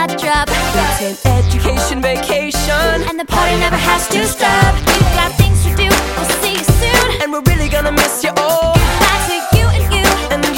backdrop. It's an education vacation, And the party never has to stop. We've got things to do, we'll see you soon. and we're really gonna miss you